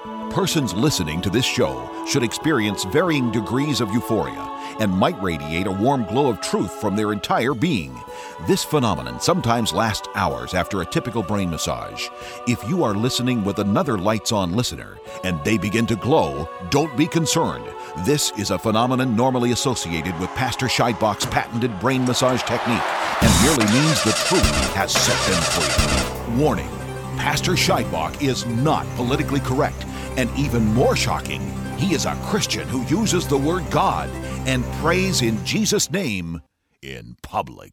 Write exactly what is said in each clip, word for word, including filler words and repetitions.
Persons listening to this show should experience varying degrees of euphoria and might radiate a warm glow of truth from their entire being. This phenomenon sometimes lasts hours after a typical brain massage. If you are listening with another lights-on listener and they begin to glow, don't be concerned. This is a phenomenon normally associated with Pastor Scheidbach's patented brain massage technique and merely means the truth has set them free. Warning, Pastor Scheidbach is not politically correct, and even more shocking, he is a Christian who uses the word God and prays in Jesus' name in public.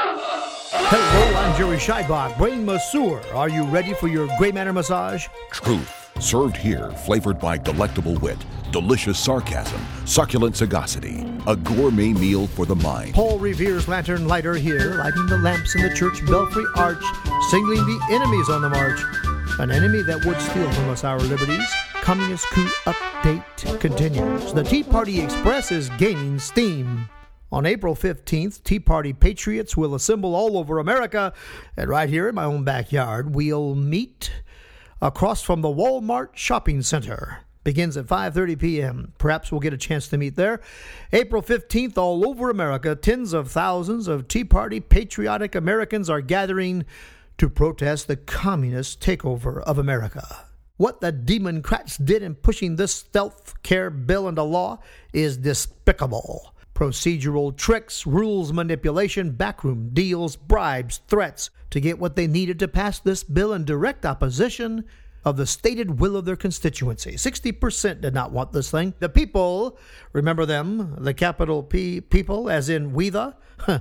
Hello, I'm Jerry Scheidbach, brain masseur. Are you ready for your gray matter massage? Truth, served here, flavored by delectable wit, delicious sarcasm, succulent sagacity, a gourmet meal for the mind. Paul Revere's lantern lighter here, lighting the lamps in the church belfry arch, signaling the enemies on the march. An enemy that would steal from us our liberties. Communist coup update continues. The Tea Party Express is gaining steam. On April fifteenth, Tea Party patriots will assemble all over America, and right here in my own backyard, we'll meet across from the Walmart Shopping Center. Begins at five thirty p.m. Perhaps we'll get a chance to meet there. April fifteenth, all over America, tens of thousands of Tea Party patriotic Americans are gathering to protest the communist takeover of America. What the Democrats did in pushing this stealth care bill into law is despicable. Procedural tricks, rules manipulation, backroom deals, bribes, threats to get what they needed to pass this bill in direct opposition of the stated will of their constituency. sixty percent did not want this thing. The people, remember them, the capital P people, as in we the,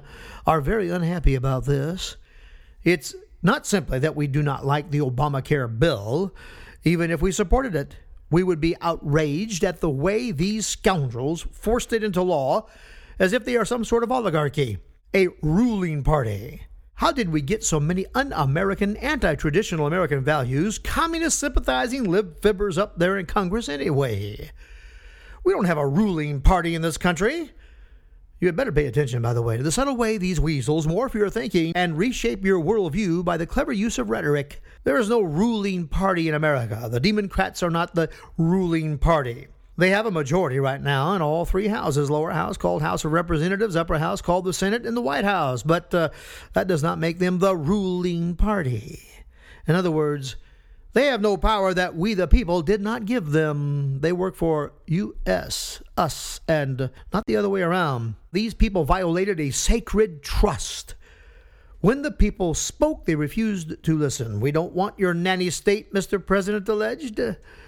are very unhappy about this. It's not simply that we do not like the Obamacare bill. Even if we supported it, we would be outraged at the way these scoundrels forced it into law as if they are some sort of oligarchy, a ruling party. How did we get so many un-American, anti-traditional American values, communist-sympathizing lib-fibbers up there in Congress anyway? We don't have a ruling party in this country. You had better pay attention, by the way, to the subtle way these weasels morph your thinking and reshape your worldview by the clever use of rhetoric. There is no ruling party in America. The Democrats are not the ruling party. They have a majority right now in all three houses. Lower house called House of Representatives, upper house called the Senate, and the White House. But uh, that does not make them the ruling party. In other words, they have no power that we the people did not give them. They work for U S, us, and not the other way around. These people violated a sacred trust. When the people spoke, they refused to listen. We don't want your nanny state, Mister President alleged.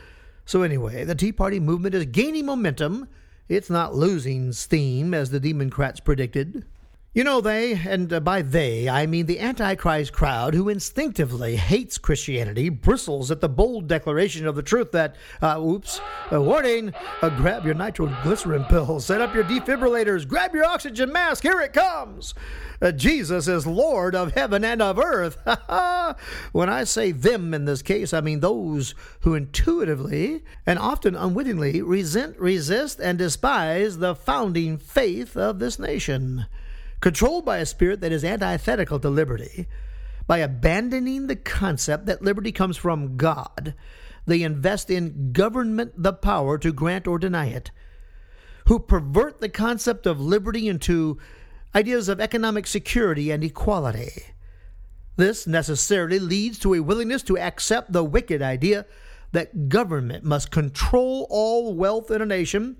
So anyway, the Tea Party movement is gaining momentum. It's not losing steam, as the Democrats predicted. You know, they, and by they, I mean the Antichrist crowd who instinctively hates Christianity, bristles at the bold declaration of the truth that, uh, oops, uh, warning, uh, grab your nitroglycerin pills, set up your defibrillators, grab your oxygen mask, here it comes. Uh, Jesus is Lord of heaven and of earth. When I say them in this case, I mean those who intuitively and often unwittingly resent, resist, and despise the founding faith of this nation. Controlled by a spirit that is antithetical to liberty, by abandoning the concept that liberty comes from God, they invest in government the power to grant or deny it, who pervert the concept of liberty into ideas of economic security and equality. This necessarily leads to a willingness to accept the wicked idea that government must control all wealth in a nation,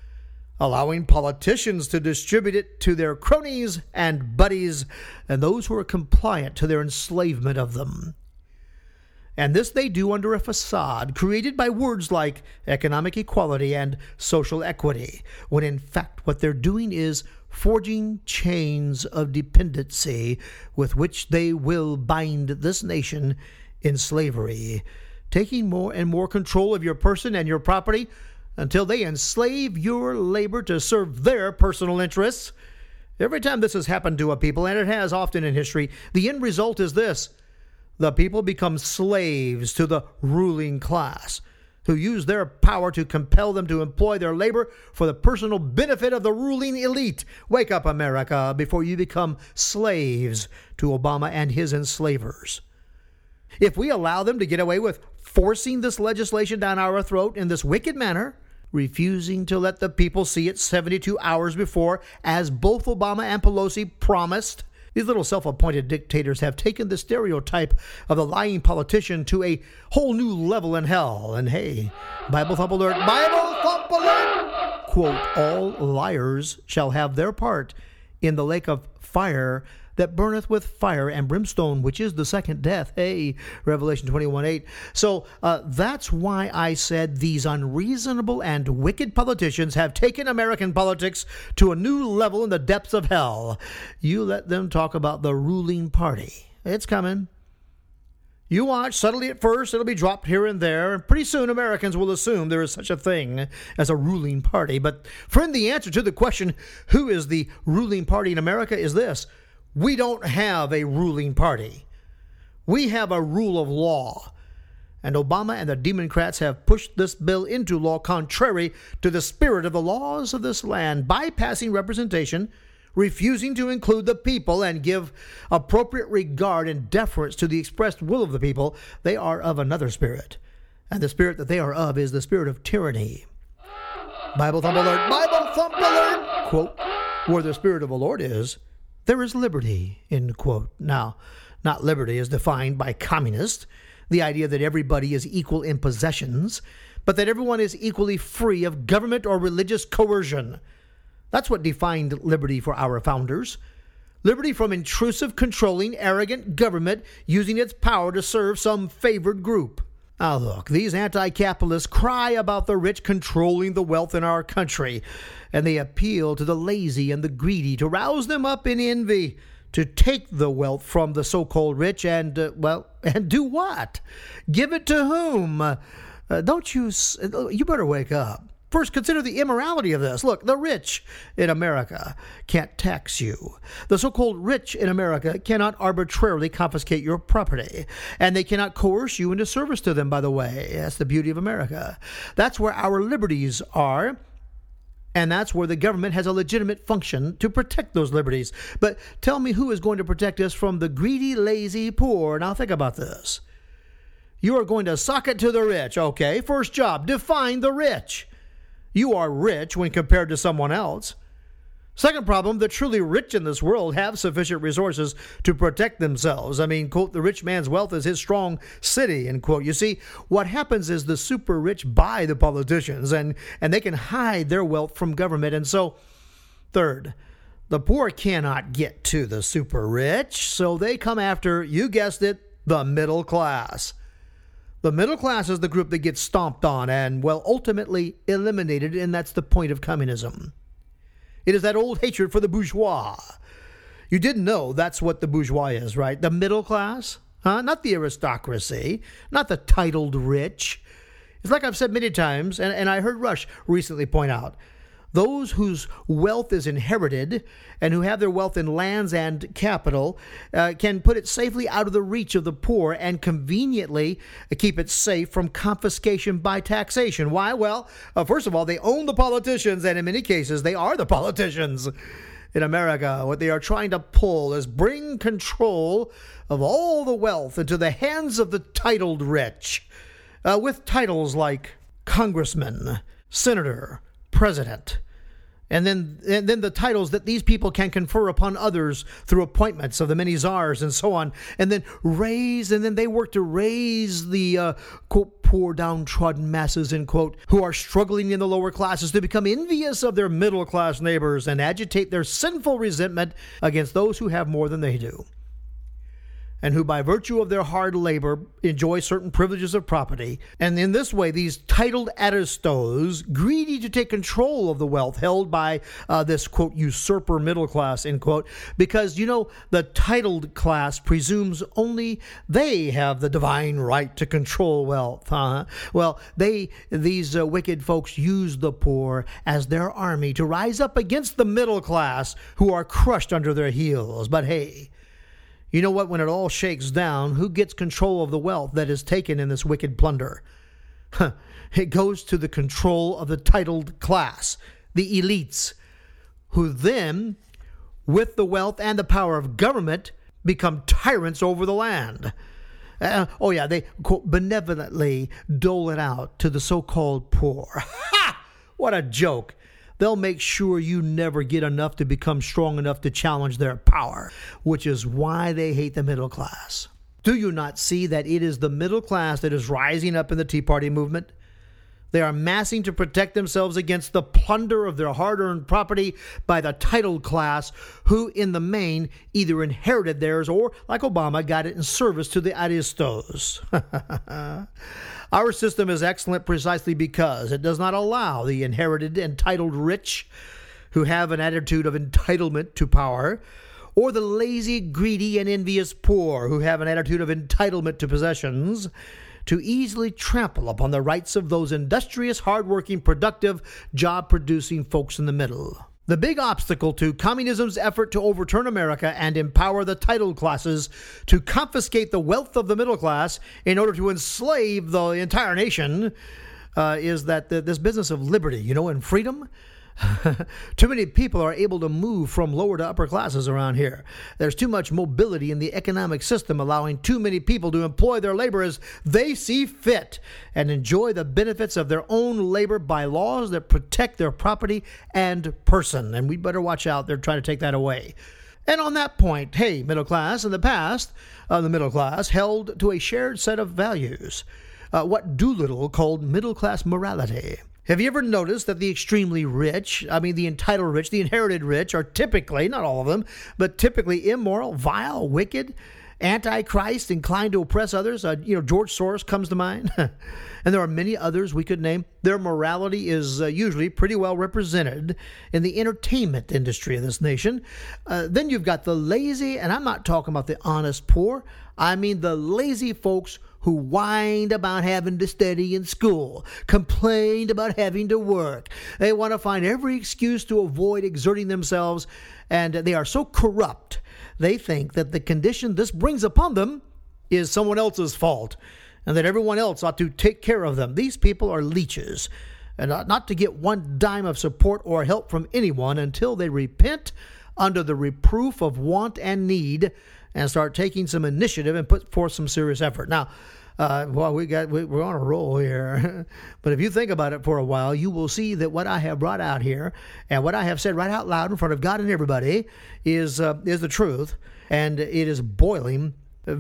allowing politicians to distribute it to their cronies and buddies and those who are compliant to their enslavement of them. And this they do under a facade created by words like economic equality and social equity, when in fact what they're doing is forging chains of dependency with which they will bind this nation in slavery, taking more and more control of your person and your property until they enslave your labor to serve their personal interests. Every time this has happened to a people, and it has often in history, the end result is this: the people become slaves to the ruling class, who use their power to compel them to employ their labor for the personal benefit of the ruling elite. Wake up, America, before you become slaves to Obama and his enslavers. If we allow them to get away with forcing this legislation down our throat in this wicked manner, refusing to let the people see it seventy-two hours before, as both Obama and Pelosi promised. These little self-appointed dictators have taken the stereotype of the lying politician to a whole new level in hell. And hey, Bible thump alert, Bible thump alert! Quote, all liars shall have their part in the lake of fire that burneth with fire and brimstone, which is the second death. Hey, Revelation twenty-one eight. So uh, that's why I said these unreasonable and wicked politicians have taken American politics to a new level in the depths of hell. You let them talk about the ruling party. It's coming. You watch, subtly at first, it'll be dropped here and there, and pretty soon Americans will assume there is such a thing as a ruling party. But, friend, the answer to the question, who is the ruling party in America, is this. We don't have a ruling party. We have a rule of law. And Obama and the Democrats have pushed this bill into law contrary to the spirit of the laws of this land, bypassing representation, refusing to include the people and give appropriate regard and deference to the expressed will of the people. They are of another spirit. And the spirit that they are of is the spirit of tyranny. Bible thump alert, Bible thump alert! Quote, where the spirit of the Lord is, there is liberty, end quote. Now, not liberty as defined by communists, the idea that everybody is equal in possessions, but that everyone is equally free of government or religious coercion. That's what defined liberty for our founders. Liberty from intrusive, controlling, arrogant government using its power to serve some favored group. Now look, these anti-capitalists cry about the rich controlling the wealth in our country, and they appeal to the lazy and the greedy to rouse them up in envy, to take the wealth from the so-called rich and, uh, well, and do what? Give it to whom? Uh, don't you, you better wake up. First, consider the immorality of this. Look, the rich in America can't tax you. The so-called rich in America cannot arbitrarily confiscate your property. And they cannot coerce you into service to them, by the way. That's the beauty of America. That's where our liberties are. And that's where the government has a legitimate function to protect those liberties. But tell me who is going to protect us from the greedy, lazy, poor. Now think about this. You are going to sock it to the rich. Okay, first job, define the rich. You are rich when compared to someone else. Second problem, the truly rich in this world have sufficient resources to protect themselves. I mean, quote, the rich man's wealth is his strong city, end quote. You see, what happens is the super rich buy the politicians, and, and they can hide their wealth from government. And so, third, the poor cannot get to the super rich, so they come after, you guessed it, the middle class. The middle class is the group that gets stomped on and, well, ultimately eliminated, and that's the point of communism. It is that old hatred for the bourgeois. You didn't know that's what the bourgeois is, right? The middle class, huh? Not the aristocracy, not the titled rich. It's like I've said many times, and, and I heard Rush recently point out, those whose wealth is inherited and who have their wealth in lands and capital uh, can put it safely out of the reach of the poor and conveniently keep it safe from confiscation by taxation. Why? Well, uh, first of all, they own the politicians, and in many cases, they are the politicians. In America, what they are trying to pull is bring control of all the wealth into the hands of the titled rich, uh, with titles like congressman, senator, president, and then and then the titles that these people can confer upon others through appointments of the many czars and so on, and then raise, and then they work to raise the, uh, quote, poor downtrodden masses, end quote, who are struggling in the lower classes to become envious of their middle class neighbors and agitate their sinful resentment against those who have more than they do, and who by virtue of their hard labor enjoy certain privileges of property. And in this way, these titled aristos, greedy to take control of the wealth held by uh, this, quote, usurper middle class, end quote, because, you know, the titled class presumes only they have the divine right to control wealth. Huh? Well, they, these uh, wicked folks use the poor as their army to rise up against the middle class who are crushed under their heels. But hey, you know what? When it all shakes down, who gets control of the wealth that is taken in this wicked plunder? Huh. It goes to the control of the titled class, the elites, who then, with the wealth and the power of government, become tyrants over the land. Uh, oh, yeah, they, quote, benevolently dole it out to the so-called poor. Ha! What a joke. They'll make sure you never get enough to become strong enough to challenge their power, which is why they hate the middle class. Do you not see that it is the middle class that is rising up in the Tea Party movement? They are massing to protect themselves against the plunder of their hard-earned property by the titled class, who in the main either inherited theirs or, like Obama, got it in service to the aristos. Our system is excellent precisely because it does not allow the inherited entitled rich who have an attitude of entitlement to power, or the lazy, greedy, and envious poor who have an attitude of entitlement to possessions, to easily trample upon the rights of those industrious, hardworking, productive, job-producing folks in the middle. The big obstacle to communism's effort to overturn America and empower the titled classes to confiscate the wealth of the middle class in order to enslave the entire nation uh, is that the, this business of liberty, you know, and freedom. Too many people are able to move from lower to upper classes around here. There's too much mobility in the economic system, allowing too many people to employ their labor as they see fit and enjoy the benefits of their own labor by laws that protect their property and person. And we better watch out. They're trying to take that away. And on that point, hey, middle class, in the past, uh, the middle class held to a shared set of values, uh, what Doolittle called middle class morality. Have you ever noticed that the extremely rich, I mean the entitled rich, the inherited rich, are typically, not all of them, but typically immoral, vile, wicked, antichrist, inclined to oppress others? Uh, you know, George Soros comes to mind. And there are many others we could name. Their morality is uh, usually pretty well represented in the entertainment industry of this nation. Uh, then you've got the lazy, and I'm not talking about the honest poor. I mean the lazy folks who whined about having to study in school, complained about having to work. They want to find every excuse to avoid exerting themselves, and they are so corrupt, they think that the condition this brings upon them is someone else's fault, and that everyone else ought to take care of them. These people are leeches, and ought not to get one dime of support or help from anyone until they repent under the reproof of want and need, and start taking some initiative and put forth some serious effort. Now, uh, well, we got we, we're on a roll here, but if you think about it for a while, you will see that what I have brought out here and what I have said right out loud in front of God and everybody is uh, is the truth, and it is boiling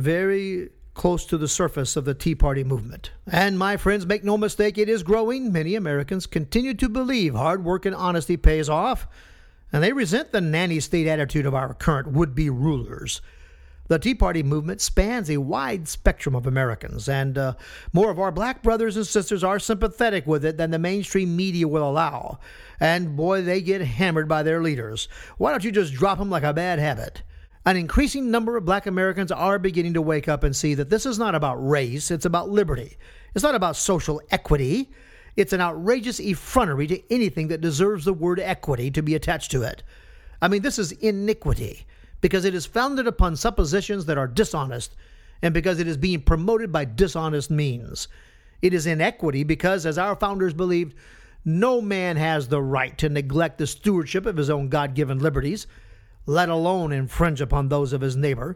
very close to the surface of the Tea Party movement. And my friends, make no mistake, it is growing. Many Americans continue to believe hard work and honesty pays off, and they resent the nanny state attitude of our current would-be rulers. The Tea Party movement spans a wide spectrum of Americans, and uh, more of our black brothers and sisters are sympathetic with it than the mainstream media will allow. And boy, they get hammered by their leaders. Why don't you just drop them like a bad habit? An increasing number of black Americans are beginning to wake up and see that this is not about race, it's about liberty. It's not about social equity. It's an outrageous effrontery to anything that deserves the word equity to be attached to it. I mean, this is iniquity, because it is founded upon suppositions that are dishonest, and because it is being promoted by dishonest means. It is inequity because, as our founders believed, no man has the right to neglect the stewardship of his own God-given liberties, let alone infringe upon those of his neighbor.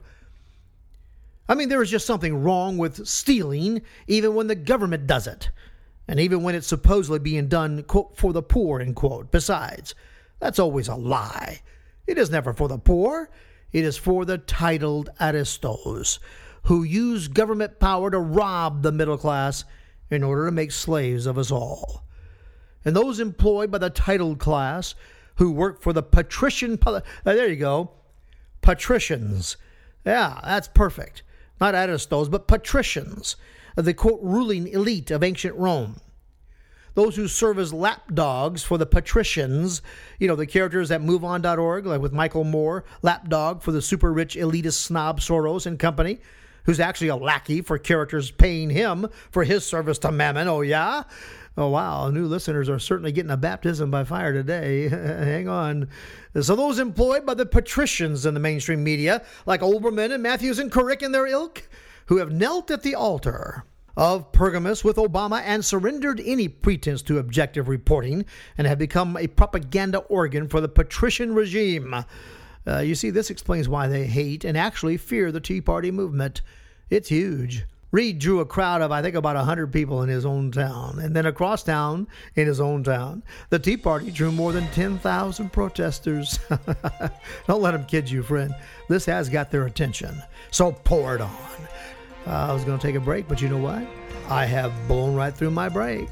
I mean, there is just something wrong with stealing, even when the government does it, and even when it's supposedly being done, quote, for the poor, end quote. Besides, that's always a lie. It is never for the poor. It is for the titled aristos, who use government power to rob the middle class in order to make slaves of us all. And those employed by the titled class who work for the patrician... Uh, there you go. Patricians. Yeah, that's perfect. Not aristos, but patricians, the, quote, ruling elite of ancient Rome. Those who serve as lapdogs for the patricians, you know, the characters at move on dot org, like with Michael Moore, lapdog for the super rich elitist snob Soros and company, who's actually a lackey for characters paying him for his service to Mammon. Oh, yeah? Oh, wow. New listeners are certainly getting a baptism by fire today. Hang on. So those employed by the patricians in the mainstream media, like Olbermann and Matthews and Couric and their ilk, who have knelt at the altar of Pergamus with Obama and surrendered any pretense to objective reporting and have become a propaganda organ for the patrician regime. Uh, you see, this explains why they hate and actually fear the Tea Party movement. It's huge. Reed drew a crowd of, I think, about one hundred people in his own town. And then across town, in his own town, the Tea Party drew more than ten thousand protesters. Don't let them kid you, friend. This has got their attention. So pour it on. Uh, I was going to take a break, but you know what? I have blown right through my break.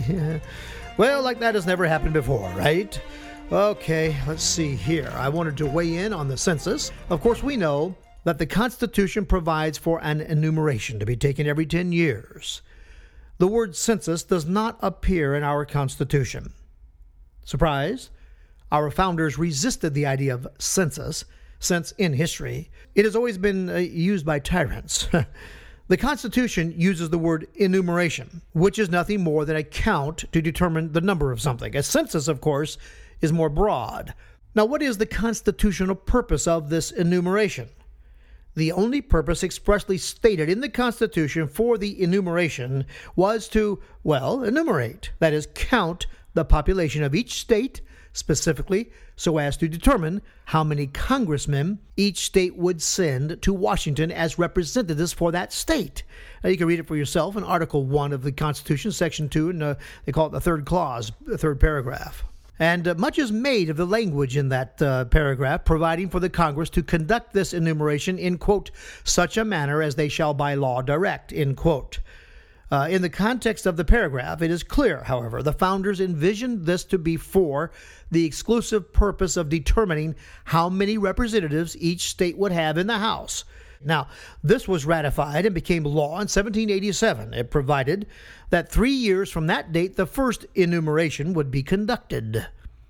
Well, like that has never happened before, right? Okay, let's see here. I wanted to weigh in on the census. Of course, we know that the Constitution provides for an enumeration to be taken every ten years. The word census does not appear in our Constitution. Surprise? Our founders resisted the idea of census, since in history it has always been uh, used by tyrants. The Constitution uses the word enumeration, which is nothing more than a count to determine the number of something. A census, of course, is more broad. Now, what is the constitutional purpose of this enumeration? The only purpose expressly stated in the Constitution for the enumeration was to, well, enumerate, that is, count the population of each state, specifically so as to determine how many congressmen each state would send to Washington as representatives for that state. Now, you can read it for yourself in Article one of the Constitution, Section two, and uh, they call it the third clause, the third paragraph. And uh, much is made of the language in that uh, paragraph, providing for the Congress to conduct this enumeration in, quote, such a manner as they shall by law direct, end quote. Uh, in the context of the paragraph, it is clear, however, the founders envisioned this to be for the exclusive purpose of determining how many representatives each state would have in the House. Now, this was ratified and became law in seventeen eighty-seven. It provided that three years from that date, the first enumeration would be conducted.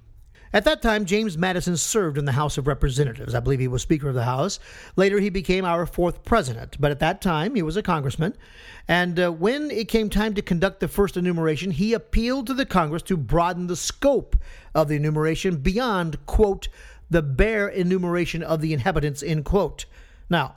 At that time, James Madison served in the House of Representatives. I believe he was Speaker of the House. Later, he became our fourth president. But at that time, he was a congressman. And uh, when it came time to conduct the first enumeration, he appealed to the Congress to broaden the scope of the enumeration beyond, quote, the bare enumeration of the inhabitants, end quote. Now,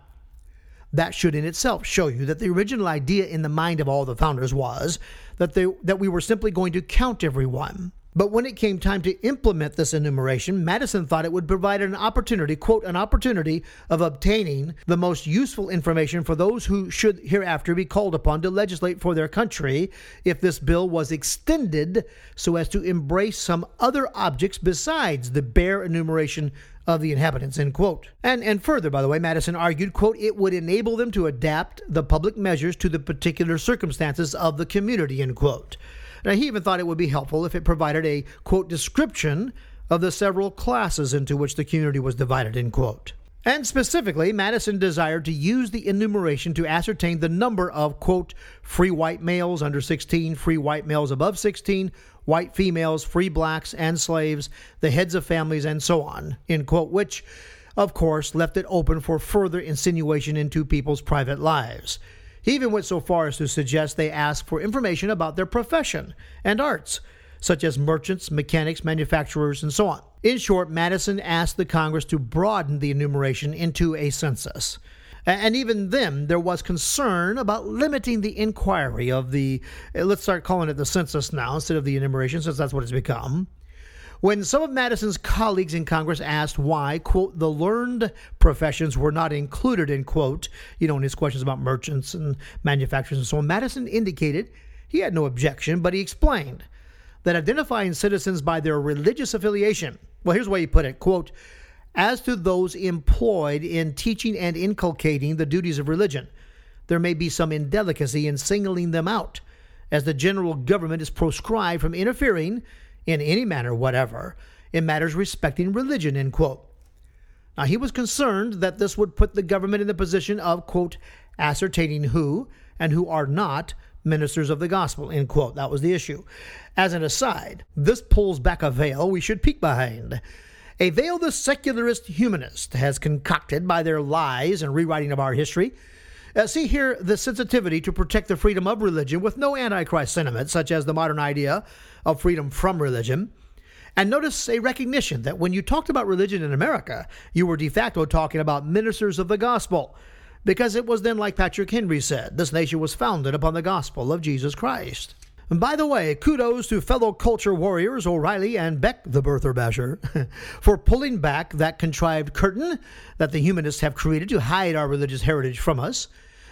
that should in itself show you that the original idea in the mind of all the founders was that they, that we were simply going to count everyone. But when it came time to implement this enumeration, Madison thought it would provide an opportunity, quote, an opportunity of obtaining the most useful information for those who should hereafter be called upon to legislate for their country if this bill was extended so as to embrace some other objects besides the bare enumeration of the inhabitants, end quote. And, and further, by the way, Madison argued, quote, it would enable them to adapt the public measures to the particular circumstances of the community, end quote. Now, he even thought it would be helpful if it provided a, quote, description of the several classes into which the community was divided, end quote. And specifically, Madison desired to use the enumeration to ascertain the number of, quote, free white males under sixteen, free white males above sixteen, white females, free blacks and slaves, the heads of families, and so on, end quote, which, of course, left it open for further insinuation into people's private lives. He even went so far as to suggest they ask for information about their profession and arts, such as merchants, mechanics, manufacturers, and so on. In short, Madison asked the Congress to broaden the enumeration into a census. And even then, there was concern about limiting the inquiry of the, let's start calling it the census now instead of the enumeration, since that's what it's become. When some of Madison's colleagues in Congress asked why, quote, the learned professions were not included, in quote, you know, in his questions about merchants and manufacturers and so on, Madison indicated he had no objection, but he explained that identifying citizens by their religious affiliation, well, here's the way he put it, quote, as to those employed in teaching and inculcating the duties of religion, there may be some indelicacy in singling them out, as the general government is proscribed from interfering in any manner whatever in matters respecting religion, end quote. Now, he was concerned that this would put the government in the position of, quote, ascertaining who and who are not ministers of the gospel, end quote. That was the issue. As an aside, this pulls back a veil we should peek behind. A veil the secularist humanist has concocted by their lies and rewriting of our history. Uh, see here the sensitivity to protect the freedom of religion with no antichrist sentiment, such as the modern idea of freedom from religion. And notice a recognition that when you talked about religion in America, you were de facto talking about ministers of the gospel, because it was then, like Patrick Henry said, this nation was founded upon the gospel of Jesus Christ. And by the way, kudos to fellow culture warriors O'Reilly and Beck, the birther basher, for pulling back that contrived curtain that the humanists have created to hide our religious heritage from us.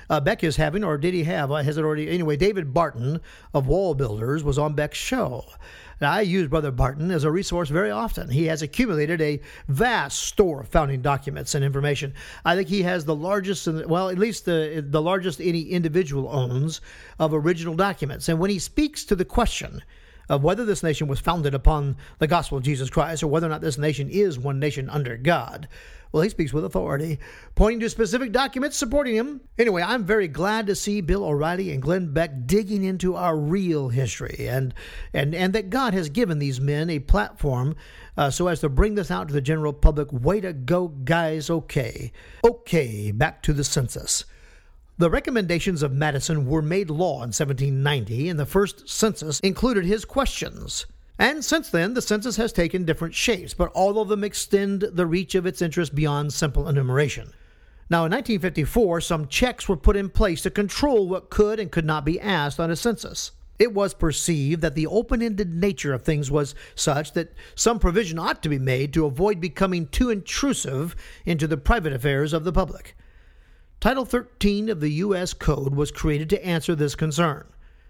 Uh, Beck is having, or did he have, uh, has it already? Anyway, David Barton of Wall Builders was on Beck's show. Now, I use Brother Barton as a resource very often. He has accumulated a vast store of founding documents and information. I think he has the largest, well, at least the, the largest any individual owns of original documents. And when he speaks to the question of whether this nation was founded upon the gospel of Jesus Christ or whether or not this nation is one nation under God, well, he speaks with authority, pointing to specific documents supporting him. Anyway, I'm very glad to see Bill O'Reilly and Glenn Beck digging into our real history, and and, and that God has given these men a platform uh, so as to bring this out to the general public. Way to go, guys. Okay. Okay, back to the census. The recommendations of Madison were made law in seventeen ninety, and the first census included his questions. And since then, the census has taken different shapes, but all of them extend the reach of its interest beyond simple enumeration. Now, in nineteen fifty-four, some checks were put in place to control what could and could not be asked on a census. It was perceived that the open-ended nature of things was such that some provision ought to be made to avoid becoming too intrusive into the private affairs of the public. Title thirteen of the U S Code was created to answer this concern.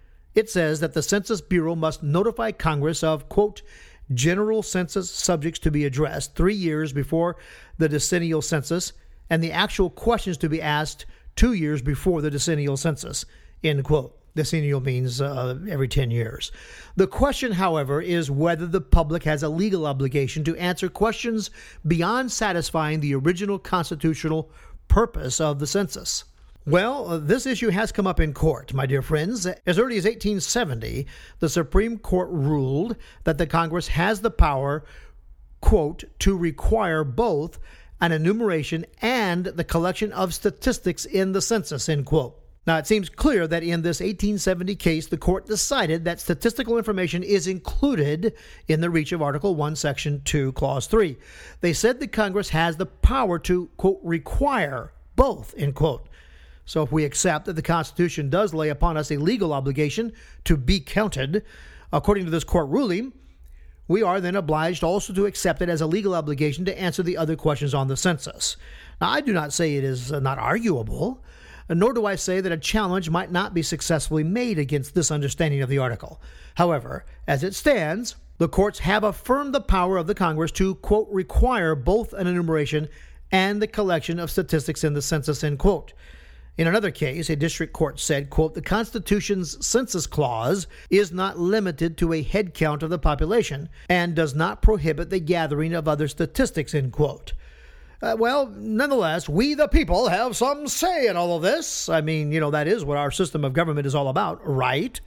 It says that the Census Bureau must notify Congress of, quote, general census subjects to be addressed three years before the decennial census and the actual questions to be asked two years before the decennial census, end quote. Decennial means uh, every ten years. The question, however, is whether the public has a legal obligation to answer questions beyond satisfying the original constitutional purpose of the census. Well, uh, this issue has come up in court, my dear friends. As early as eighteen seventy, the Supreme Court ruled that the Congress has the power, quote, to require both an enumeration and the collection of statistics in the census, end quote. Now, it seems clear that in this eighteen seventy case, the court decided that statistical information is included in the reach of Article one, Section two, Clause three. They said that Congress has the power to, quote, require both, end quote. So if we accept that the Constitution does lay upon us a legal obligation to be counted, according to this court ruling, we are then obliged also to accept it as a legal obligation to answer the other questions on the census. Now, I do not say it is not arguable, nor do I say that a challenge might not be successfully made against this understanding of the article. However, as it stands, the courts have affirmed the power of the Congress to, quote, require both an enumeration and the collection of statistics in the census, end quote. In another case, a district court said, quote, the Constitution's census clause is not limited to a head count of the population and does not prohibit the gathering of other statistics, end quote. Uh, well, nonetheless, we the people have some say in all of this. I mean, you know, that is what our system of government is all about, right?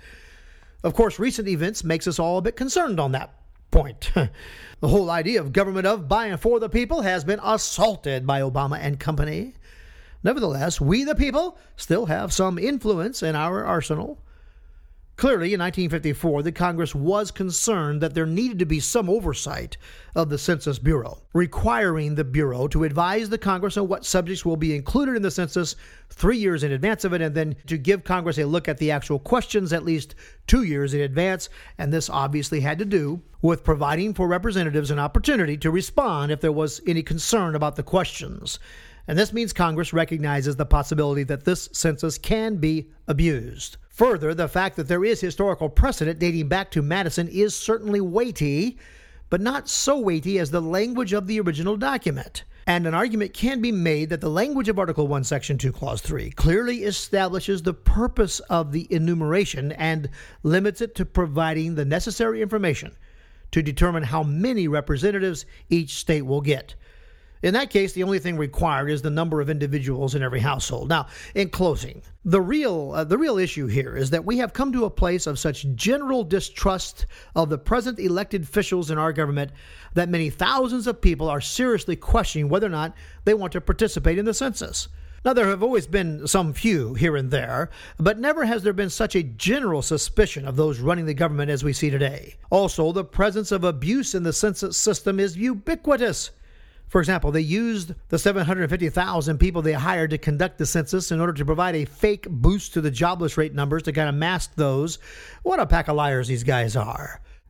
Of course, recent events makes us all a bit concerned on that point. The whole idea of government of, by, and for the people has been assaulted by Obama and company. Nevertheless, we the people still have some influence in our arsenal. Clearly, in nineteen fifty-four, the Congress was concerned that there needed to be some oversight of the Census Bureau, requiring the Bureau to advise the Congress on what subjects will be included in the census three years in advance of it, and then to give Congress a look at the actual questions at least two years in advance. And this obviously had to do with providing for representatives an opportunity to respond if there was any concern about the questions. And this means Congress recognizes the possibility that this census can be abused. Further, the fact that there is historical precedent dating back to Madison is certainly weighty, but not so weighty as the language of the original document. And an argument can be made that the language of Article one, Section two, Clause three clearly establishes the purpose of the enumeration and limits it to providing the necessary information to determine how many representatives each state will get. In that case, the only thing required is the number of individuals in every household. Now, in closing, the real uh, the real issue here is that we have come to a place of such general distrust of the present elected officials in our government that many thousands of people are seriously questioning whether or not they want to participate in the census. Now, there have always been some few here and there, but never has there been such a general suspicion of those running the government as we see today. Also, the presence of abuse in the census system is ubiquitous. For example, they used the seven hundred fifty thousand people they hired to conduct the census in order to provide a fake boost to the jobless rate numbers to kind of mask those. What a pack of liars these guys are.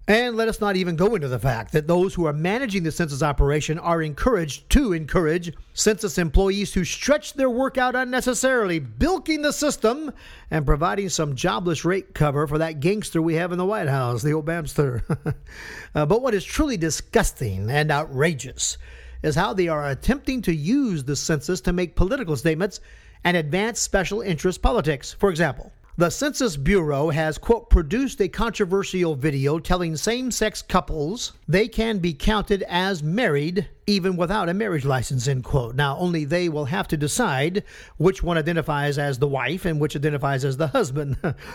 And let us not even go into the fact that those who are managing the census operation are encouraged to encourage census employees to stretch their work out unnecessarily, bilking the system and providing some jobless rate cover for that gangster we have in the White House, the old Bamster. uh, but what is truly disgusting and outrageous is how they are attempting to use the census to make political statements and advance special interest politics. For example, the Census Bureau has, quote, produced a controversial video telling same-sex couples they can be counted as married even without a marriage license, end quote. Now, only they will have to decide which one identifies as the wife and which identifies as the husband.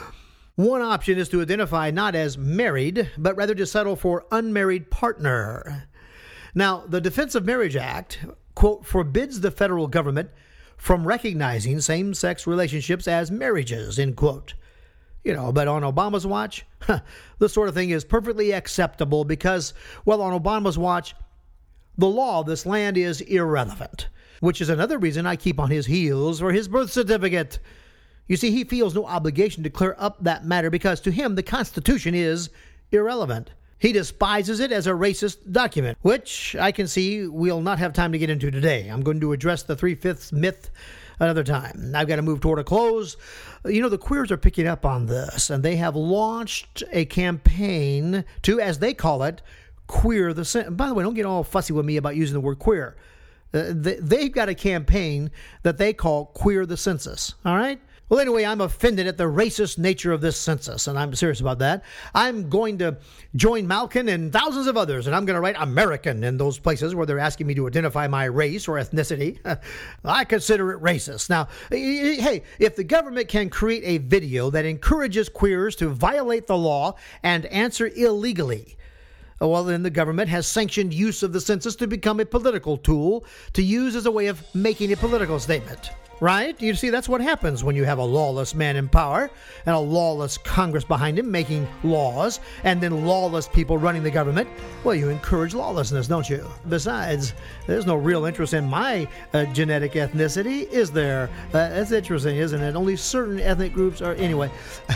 One option is to identify not as married, but rather to settle for unmarried partner. Now, the Defense of Marriage Act, quote, forbids the federal government from recognizing same-sex relationships as marriages, end quote. You know, but on Obama's watch, huh, this sort of thing is perfectly acceptable because, well, on Obama's watch, the law of this land is irrelevant, which is another reason I keep on his heels for his birth certificate. You see, he feels no obligation to clear up that matter because to him the Constitution is irrelevant. He despises it as a racist document, which I can see we'll not have time to get into today. I'm going to address the three-fifths myth another time. I've got to move toward a close. You know, the queers are picking up on this, and they have launched a campaign to, as they call it, queer the census. By the way, don't get all fussy with me about using the word queer. Uh, they, they've got a campaign that they call Queer the Census, all right? Well, anyway, I'm offended at the racist nature of this census, and I'm serious about that. I'm going to join Malkin and thousands of others, and I'm going to write American in those places where they're asking me to identify my race or ethnicity. I consider it racist. Now, hey, if the government can create a video that encourages queers to violate the law and answer illegally, well, then the government has sanctioned use of the census to become a political tool to use as a way of making a political statement. Right? You see, that's what happens when you have a lawless man in power and a lawless Congress behind him making laws and then lawless people running the government. Well, you encourage lawlessness, don't you? Besides, there's no real interest in my uh, genetic ethnicity, is there? Uh, that's interesting, isn't it? Only certain ethnic groups are... Anyway,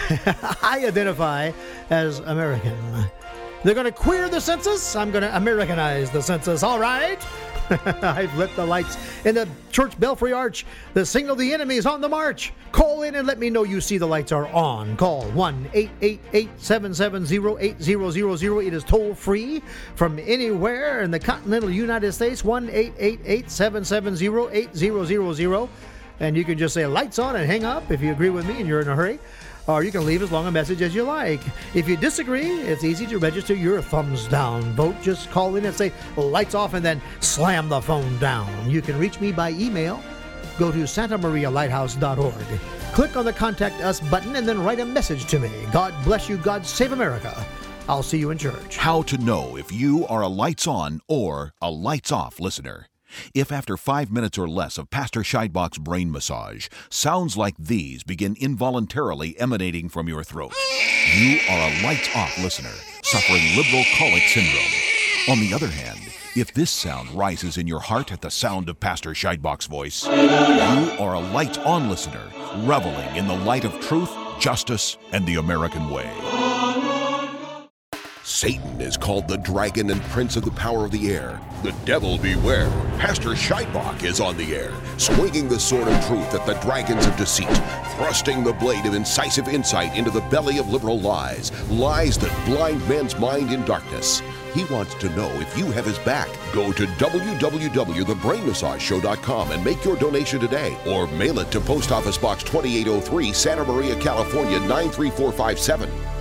I identify as American. They're going to queer the census. I'm going to Americanize the census. All right? I've lit the lights in the church belfry arch. The signal the enemy is on the march. Call in and let me know you see the lights are on. Call one eight eight eight, seven seven zero, eight zero zero zero. It is toll free from anywhere in the continental United States. one eight eight eight, seven seven zero, eight zero zero zero. And you can just say lights on and hang up if you agree with me and you're in a hurry. Or you can leave as long a message as you like. If you disagree, it's easy to register your thumbs down vote. Just call in and say lights off and then slam the phone down. You can reach me by email. Go to santa maria lighthouse dot org. Click on the Contact Us button and then write a message to me. God bless you. God save America. I'll see you in church. How to know if you are a lights on or a lights off listener. If after five minutes or less of Pastor Scheidbach's brain massage, sounds like these begin involuntarily emanating from your throat, you are a lights-off listener suffering liberal colic syndrome. On the other hand, if this sound rises in your heart at the sound of Pastor Scheidbach's voice, you are a lights-on listener reveling in the light of truth, justice, and the American way. Satan is called the dragon and prince of the power of the air. The devil beware. Pastor Scheidbach is on the air, swinging the sword of truth at the dragons of deceit, thrusting the blade of incisive insight into the belly of liberal lies, lies that blind men's mind in darkness. He wants to know if you have his back. Go to w w w dot the brain massage show dot com and make your donation today, or mail it to Post Office Box twenty-eight oh three, Santa Maria, California nine three four five seven.